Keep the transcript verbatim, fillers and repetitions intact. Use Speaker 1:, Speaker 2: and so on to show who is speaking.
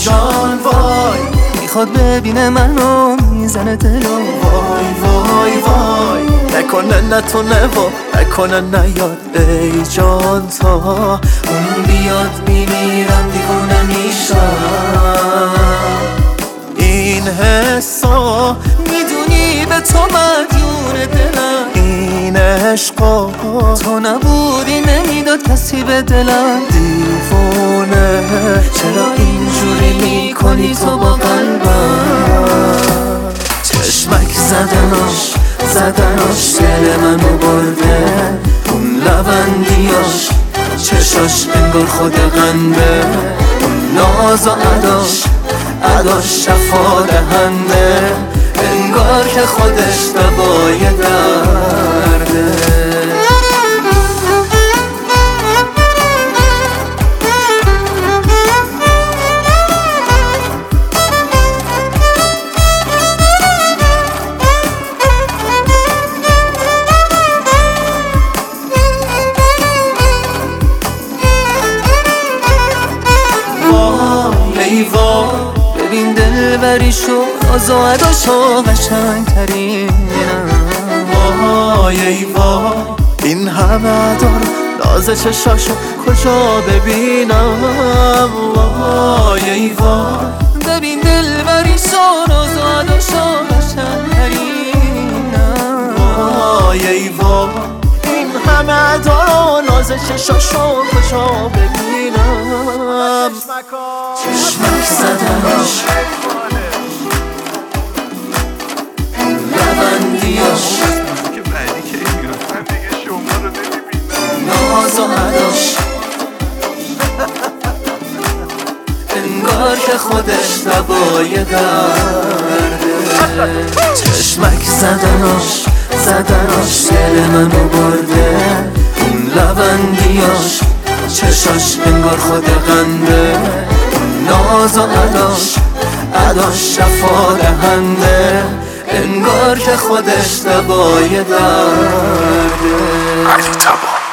Speaker 1: جان وای، میخواد ببینه منو میزنه دلو. وای وای وای، نکنه نتونه و نکنه نیاد ای جان، تا اون بیاد میمیرم دیوونه میشم. این حسا میدونی به تو مدیون دلم، این عشقا تو نبودی نمیداد کسی به دلم. دیوونه چرا اینجوری میکنی تو با قلبم؟ چشمک زدناش زدناش دل منو برده، اون لبندیاش چشاش انگار خود قنده، اون ناز و عداش عداش شفا دهنده، انگار که خودش دوای درده. ای وای، ببین دلبریشو ناز و عداشو قشنگ ترینم. وای ای وای، این همه عدا رو ناز چشاشو کجا ببینم؟ وای ای وای، ببین دلبریشو ناز و عداشو قشنگ ترینم. وای ای وای، این همه عدا رو ناز چشاشو کجا ببینم؟ چشمک زدناش لبندیاش ناز و عداش انگار که خودش دوای درده. چشمک زدناش زدناش دل منو برده، اون لبندیاش چشاش انگار خود قنده، ناز و عداش عداش شفا دهنده، انگار که خودش دوای درده.